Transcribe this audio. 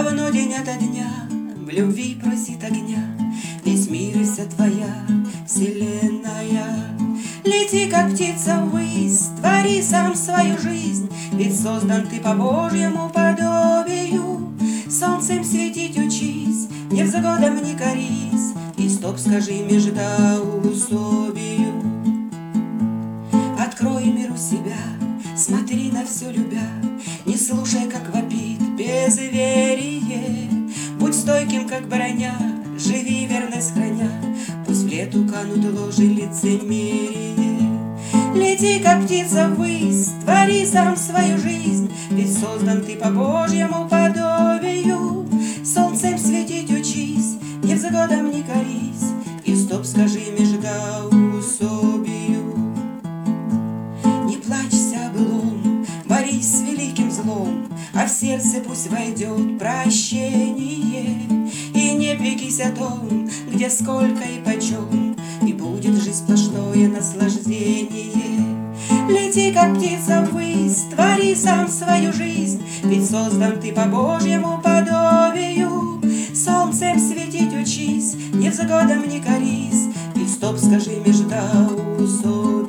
Давно день ото дня в любви просит огня весь мир и вся твоя вселенная. Лети, как птица ввысь, твори сам свою жизнь, ведь создан ты по Божьему подобию. Солнцем светить учись, невзгодам не корись, и стоп скажи междоусобию. Открой миру себя, смотри на все любя, не слушай, как вопит безверие. Будь стойким, как броня, живи верность храня, пусть в лету канут ложи лицемерие. Лети, как птица ввысь, твори сам свою жизнь, ведь создан ты по Божьему подобию. Солнцем светить учись, невзгодам не корись, и стоп скажи междоусобию. Не плачься о былом, борись с великим злом, а в сердце пусть войдет прощение. И не пекись о том, где сколько и почем, и будет жизнь сплошное наслаждение. Лети, как птица ввысь, твори сам свою жизнь, ведь создан ты по Божьему подобию. Солнцем светить учись, невзгодам не корись, и стоп скажи междоусобию.